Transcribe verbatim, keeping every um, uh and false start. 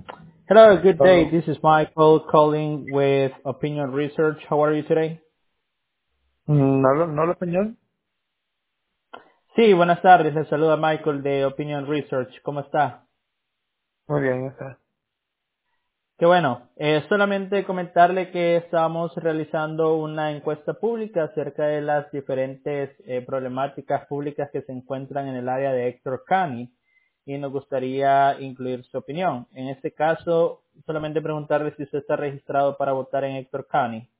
Hello, good day. Hello. This is Michael calling with Opinion Research. How are you today? Mm, ¿No hablo, no hablo español? Sí, buenas tardes. Les saluda Michael de Opinion Research. ¿Cómo está? Muy bien, está. Qué bueno. Eh, solamente comentarle que estamos realizando una encuesta pública acerca de las diferentes eh, problemáticas públicas que se encuentran en el área de Hector County y nos gustaría incluir su opinión. En este caso, solamente preguntarle si usted está registrado para votar en Hector County.